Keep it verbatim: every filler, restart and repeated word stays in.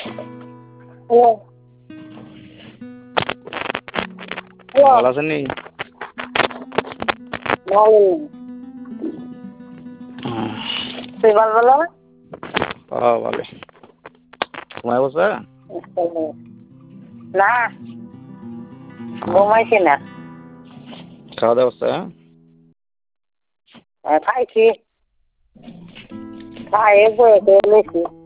Hello. Hello. ভালো আছেন নি? ভালো। তুই ভালো বলো? হ্যাঁ ভালো। ঘুমায় বসে? না ঘুমাইছি না। খাওয়া দাওয়া হচ্ছে? খাইছি খাই বসে রয়েছি।